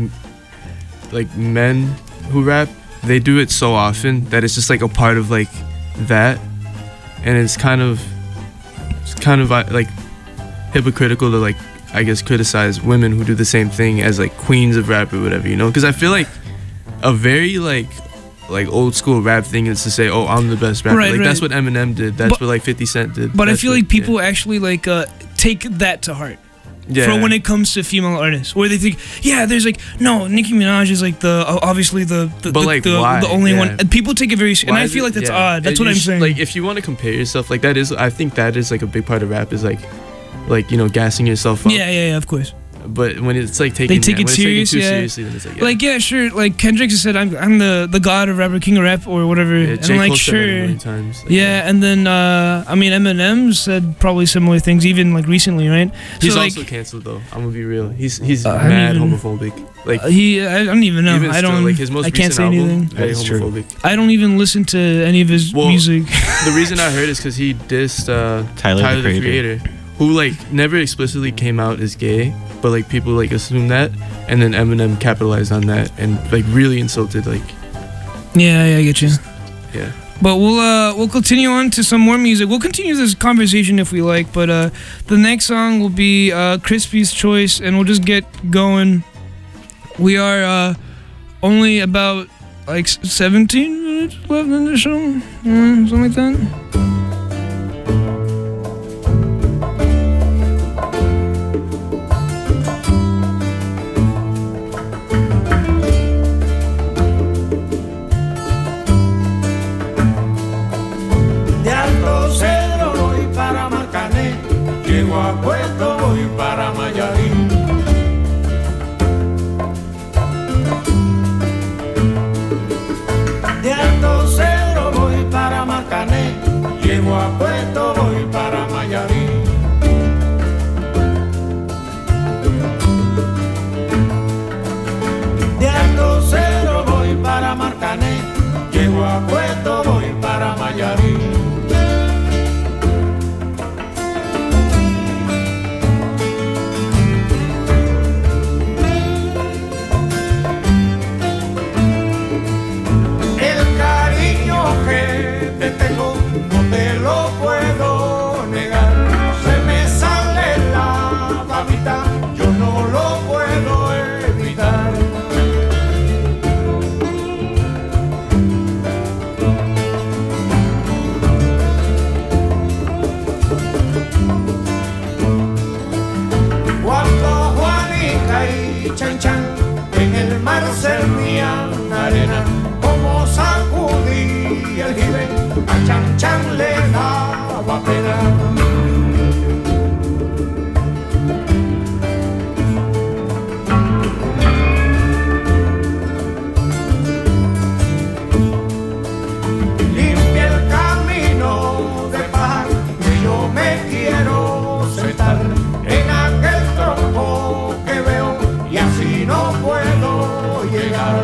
men who rap, they do it so often that it's just like a part of like that, and it's kind of like hypocritical to like, I guess, criticize women who do the same thing as like queens of rap or whatever, you know? Because I feel like a very like old school rap thing is to say, oh, I'm the best rapper. Right, like right. that's what Eminem did. That's what like 50 Cent did. But I That's feel what- like people actually like take that to heart. Yeah. For when it comes to female artists, where they think, yeah, there's like, no, Nicki Minaj is like the obviously the But, like, why? the only Yeah. one. And people take it very, and Why I is feel it- like that's yeah. odd. That's And what I'm you should- saying. Like, if you want to compare yourself, like that is, I think that is like a big part of rap is like you know, gassing yourself up. yeah, of course. But when it's like taking, They take when it it's taken serious, too yeah. seriously, then it's like, yeah. Like, yeah, sure. Like Kendrick just said, I'm the god of rapper, king of rap, or whatever. and J. I'm like, Cole said that a sure. million times. Like, Yeah, and then I mean, Eminem said probably similar things, even like recently, right? He's so, also canceled though. I'm gonna be real. He's I don't mad even- homophobic. Like I don't even know. even I still, don't. like his most I can't recent say album, anything. very That's true. homophobic. I don't even listen to any of his music. The reason I heard is because he dissed Tyler, the Creator, who like never explicitly came out as gay, but like people like assumed that, and then Eminem capitalized on that and like really insulted like. Yeah, I get you. Yeah. But we'll continue on to some more music. We'll continue this conversation if we like. But the next song will be Crispy's choice, and we'll just get going. We are only about like 17 minutes left in the show, something like that. De Alto Cedro voy para Marcané, llego a Puerto voy para Mayarín. De Alto Cedro voy para Marcané, llego a Puerto voy para Mayarín. De Alto Cedro voy para Marcané, llego a Puerto voy para Mayarín. El cariño que te tengo no te lo puedo negar. Se me sale la babita, yo no lo puedo evitar. Cuando Juanica y Chan Chan en el mar servían arena, como sacudí el jibe, a Chan Chan le daba pena. Limpia el camino de paz, que yo me quiero sentar en aquel tronco que veo y así no puedo llegar.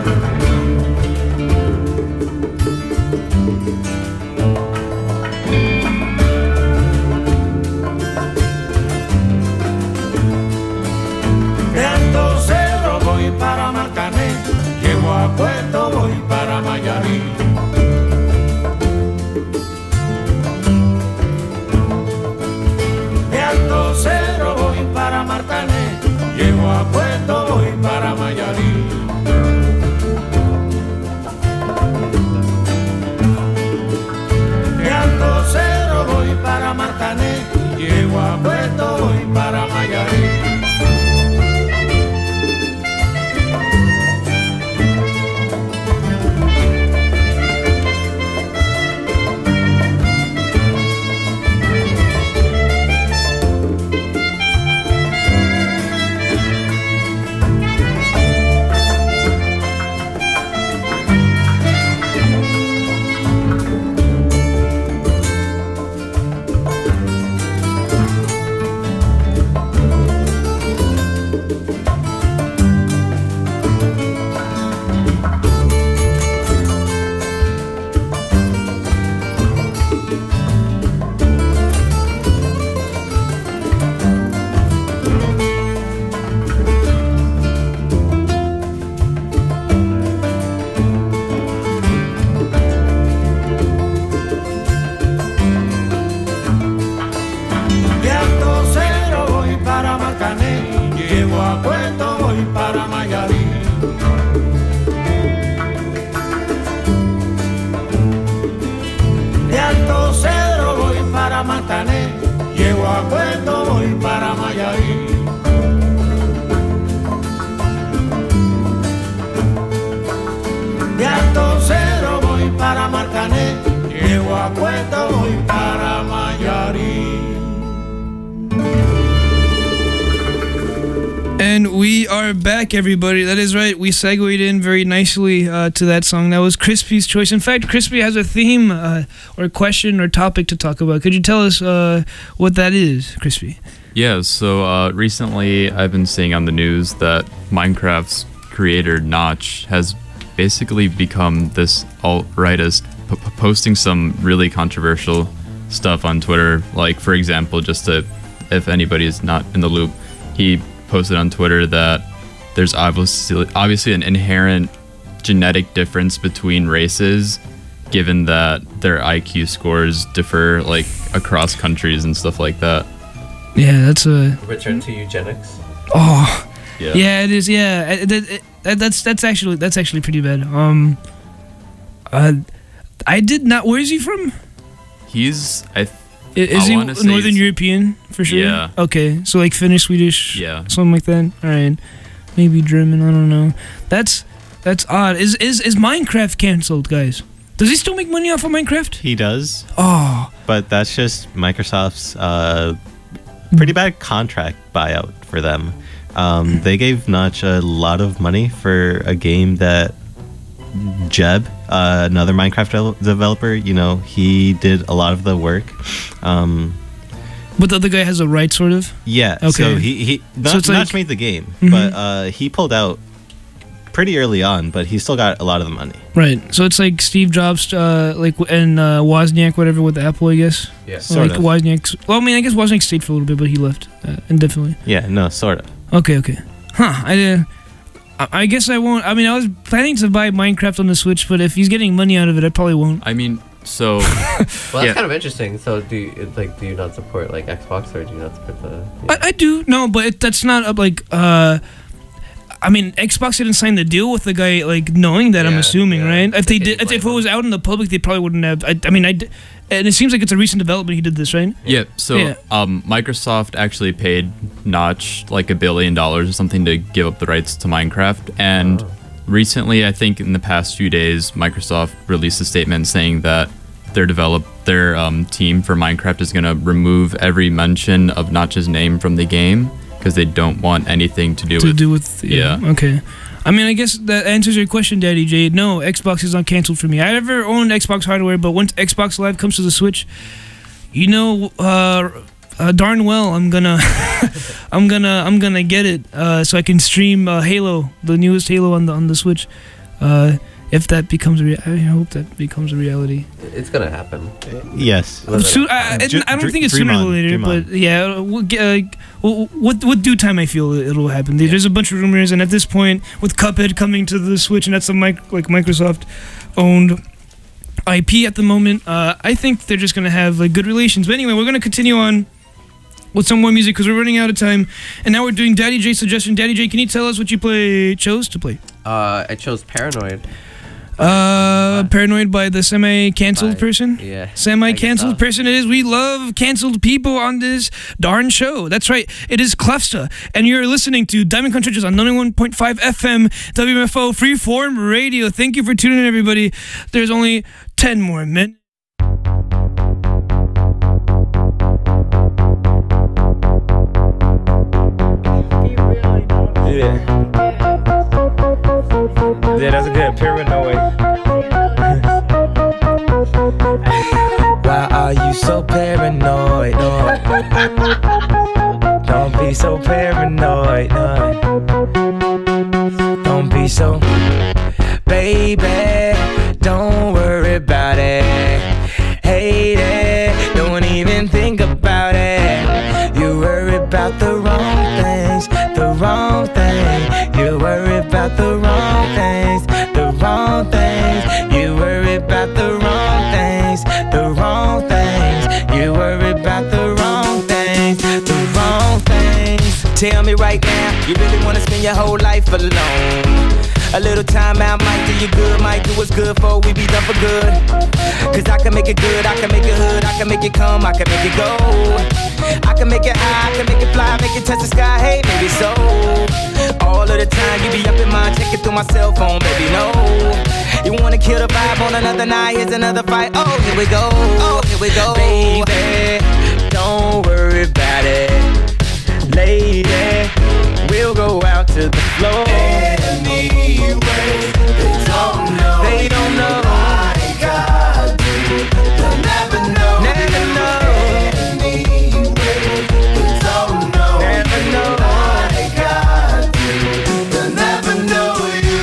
a Puerto, voy para Mayarí. De Alto Cero voy para Marcané, llego a Puerto, voy para Mayarí. Llego a Puerto, voy para Mayarí. De Alto Cero voy para Marcané, llego a Puerto, voy para Mayarí. And we are back, everybody. That is right. We segued in very nicely to that song. That was Crispy's choice. In fact, Crispy has a theme or question or topic to talk about. Could you tell us what that is, Crispy? Yeah, so recently I've been seeing on the news that Minecraft's creator, Notch, has basically become this alt-rightist, posting some really controversial stuff on Twitter. Like, for example, just if anybody is not in the loop, he posted on Twitter that there's obviously an inherent genetic difference between races, given that their IQ scores differ like across countries and stuff like that. Yeah, that's a return to eugenics. Oh, yeah, it is. Yeah, that's actually pretty bad. I did not. Where is he from? He's Is he Northern European for sure? Yeah. Okay, so like Finnish, Swedish, yeah, something like that. All right, maybe German. I don't know. That's odd. Is Minecraft canceled, guys? Does he still make money off of Minecraft? He does. Oh, but that's just Microsoft's pretty bad contract buyout for them. They gave Notch a lot of money for a game that Jeb, another Minecraft developer, he did a lot of the work. But the other guy has a right, sort of? Yeah. Okay. So he Notch made the game, but he pulled out pretty early on, but he still got a lot of the money. Right. So it's like Steve Jobs, and Wozniak, whatever, with Apple, I guess. Yeah. Sort of. Wozniak's. Well, I mean, I guess Wozniak stayed for a little bit, but he left indefinitely. Yeah. No. Sort of. Okay. Huh. I guess I won't. I mean, I was planning to buy Minecraft on the Switch, but if he's getting money out of it, I probably won't. I mean, so well, that's kind of interesting. So, do you not support like Xbox, or do you not support the? Yeah. I do. No, but that's not like. I mean, Xbox didn't sign the deal with the guy, like knowing that. I'm assuming, right? If they did, if it was out in the public, they probably wouldn't have. And it seems like it's a recent development. He did this, right? Yeah. So, Microsoft actually paid Notch like $1 billion or something to give up the rights to Minecraft. And recently, I think in the past few days, Microsoft released a statement saying that their team for Minecraft is going to remove every mention of Notch's name from the game because they don't want anything to do with. Yeah. Okay. I mean, I guess that answers your question, Daddy J. No, Xbox is not canceled for me. I never owned Xbox hardware, but once Xbox Live comes to the Switch, darn well, I'm gonna get it so I can stream Halo, the newest Halo on the Switch. If that becomes I hope that becomes a reality. It's gonna happen. Yes. I don't think it's sooner or later, but yeah, with due time, I feel it'll happen. There's a bunch of rumors, and at this point, with Cuphead coming to the Switch, and that's a Microsoft-owned IP at the moment, I think they're just gonna have good relations. But anyway, we're gonna continue on with some more music because we're running out of time. And now we're doing Daddy J suggestion. Daddy J, can you tell us what you chose to play? I chose Paranoid. Paranoid by the semi-canceled person? Yeah. Semi-canceled person it is. We love canceled people on this darn show. That's right. It is Clefsta. And you're listening to Diamond Conchurches on 91.5 FM, WMFO Freeform Radio. Thank you for tuning in, everybody. There's only 10 more minutes. Yeah, that's a good Paranoid. Why are you so paranoid? No. Don't be so paranoid. No. Don't be so, baby. Don't worry about it. Hate it. Don't even think about it. You worry about the wrong things. The wrong thing. You worry about the wrong things. The wrong things. You worry about the wrong things. The wrong things. You worry about the wrong things. The wrong things. Tell me right now, you really wanna spend your whole life alone? A little time out might do you good, might do what's good for we be done for good. Cause I can make it good, I can make it hood, I can make it come, I can make it go. I can make it high, I can make it fly, make it touch the sky, hey, maybe so. All of the time you be up in mind, checking through my cell phone, baby, no. You wanna kill the vibe on another night, here's another fight, oh, here we go. Oh, here we go. Baby, don't worry about it. Lady, we'll go out to the floor. Anyway, they don't know. They don't know. Like I do. They'll never know. Never know. Anyway, they don't know. Never know. Like I do. They'll never know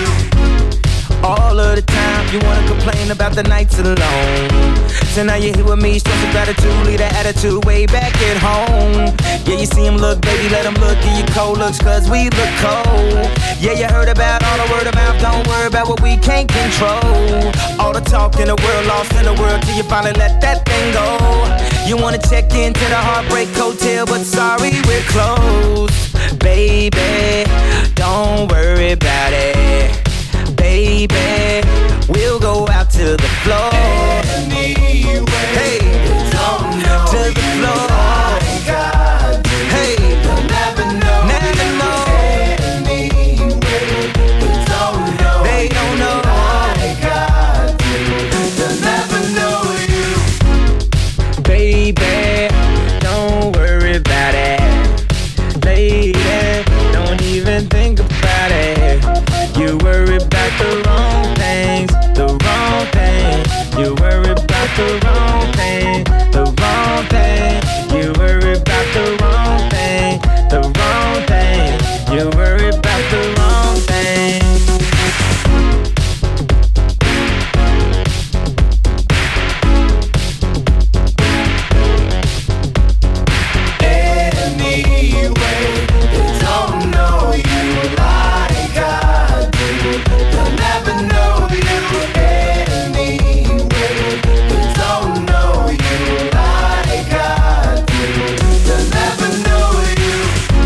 you. All of the time, you wanna complain about the nights alone. So now you're here with me, show some gratitude, leave that attitude way back at home. Yeah, you see him look, baby, let him look, give you cold looks, cause we look cold. Yeah, you heard about all the word of mouth, don't worry about what we can't control. All the talk in the world, lost in the world, till you finally let that thing go. You wanna check into the Heartbreak Hotel, but sorry, we're closed. Baby, don't worry about it. Baby, we'll go out to the floor. Anyway, hey, don't know to the floor. Like I do. Hey, they'll never know. Never know. Anyway, they don't know. They don't know. Like I do. They'll never know you. Baby, don't worry about it. Lady, don't even think about it. You worry about the wrong things, the wrong thing. You worry about the wrong thing, the wrong thing. You worry about the wrong thing, the wrong thing. You worry about the wrong thing. Anyway, they don't know you like I do. They'll never know you. Anyway, they don't know you like I do. They'll never know you.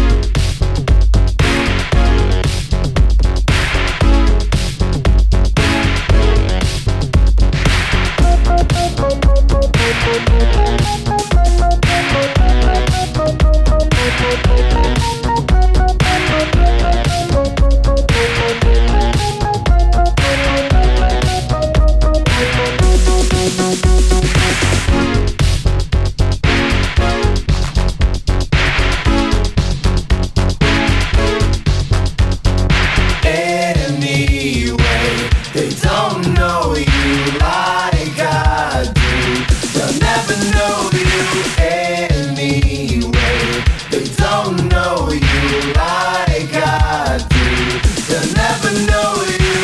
Anyway, they don't know you like I do. They'll never know you. Anyway, they don't know you like I do. They'll never know you.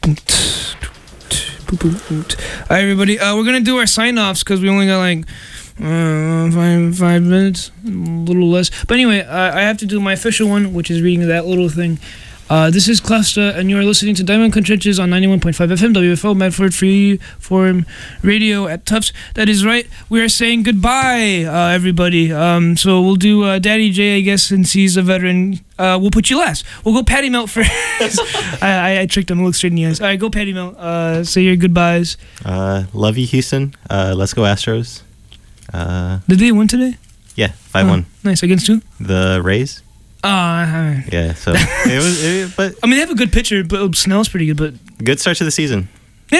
All right, everybody. We're gonna do our sign-offs because we only got like 5 minutes, a little less. But anyway, I have to do my official one, which is reading that little thing. This is Cluster, and you are listening to Diamond Contrenches on 91.5 FM, WFO, Medford Free Form Radio at Tufts. That is right. We are saying goodbye, everybody. So we'll do Daddy J, I guess, since he's a veteran. We'll put you last. We'll go Patty Melt first. I tricked him. Look straight in the eyes. All right, go Patty Melt. Say your goodbyes. Love you, Houston. Let's go Astros. Did they win today? Yeah, 5-1. Nice. Against who? The Rays. Yeah, so but I mean, they have a good pitcher, but Snell's pretty good. But good start to the season. Yeah,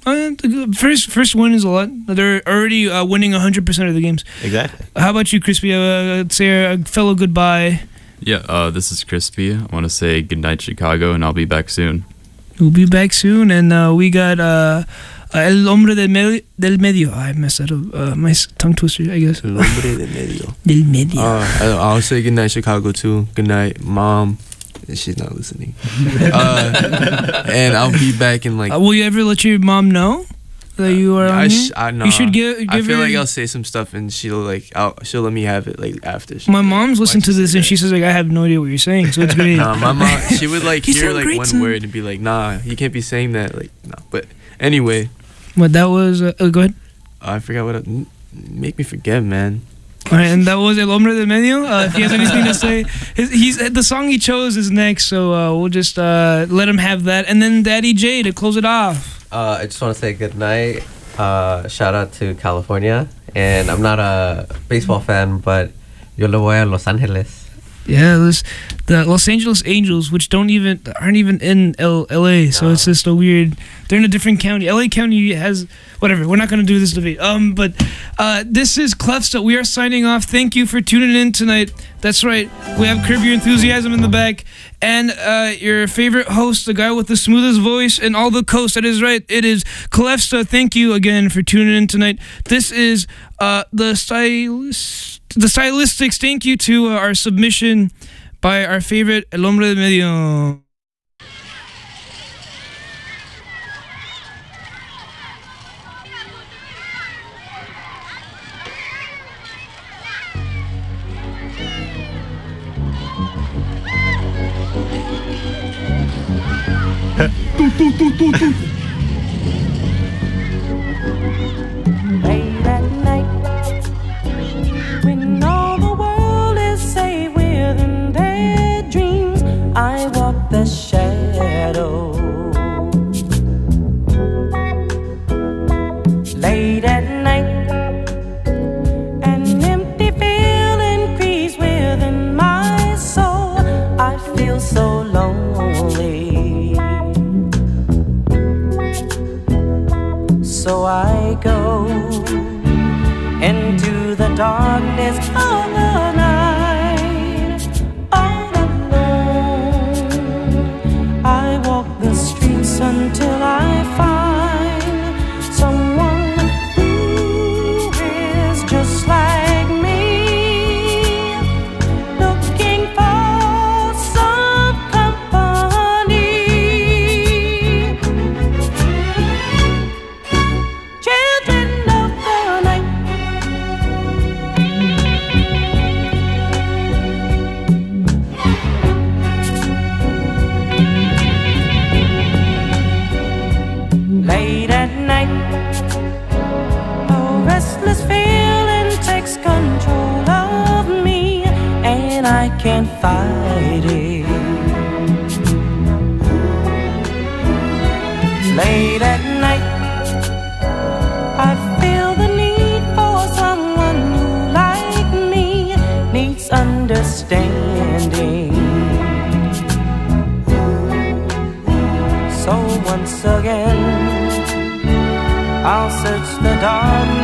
first win is a lot. They're already winning 100% of the games. Exactly. How about you, Crispy? Say a fellow goodbye. Yeah, this is Crispy. I want to say goodnight, Chicago, and I'll be back soon. We'll be back soon, and we got El Hombre del Medio. I messed that up. My tongue twister, I guess. El Hombre del Medio. Del Medio. I'll say goodnight, Chicago, too. Goodnight, Mom. She's not listening. And I'll be back in like... will you ever let your mom know that you are on here? No. You should give I feel her... like I'll say some stuff and she'll let me have it like after. My mom's listened to this and she says like, I have no idea what you're saying, so it's great. Nah, my mom, she would like hear like one son. word and be like, nah, you can't be saying that. Like, nah. But anyway... What that was? Go ahead. I forgot what. Make me forget, man. All right, and that was El Hombre del Medio. If he has anything to say, the song he chose is next, so we'll just let him have that, and then Daddy J to close it off. I just want to say good night. Shout out to California, and I'm not a baseball fan, but yo le voy a Los Angeles. Yeah, the Los Angeles Angels, which aren't even in LA, so it's just a weird. They're in a different county. LA County has whatever. We're not going to do this debate. But this is Clefsta. We are signing off. Thank you for tuning in tonight. That's right. We have Curb Your Enthusiasm in the back, and your favorite host, the guy with the smoothest voice in all the coast. That is right. It is Clefsta. Thank you again for tuning in tonight. This is the Stylistics. Thank you to our submission by our favorite El Hombre del Medio. Late at night, when all the world is safe within their dreams, I walk the shadow. Late at night, an empty feeling creeps within my soul. I feel so lonely. So I go into the darkness of the night, all alone. I walk the streets until I find someone who is just like me, looking for some company. Children of the night, late at night, a restless feeling takes control of me, and I can't fight it. Late at night, I feel the need for someone who, like me, needs understanding. So once again, I'll search the darkness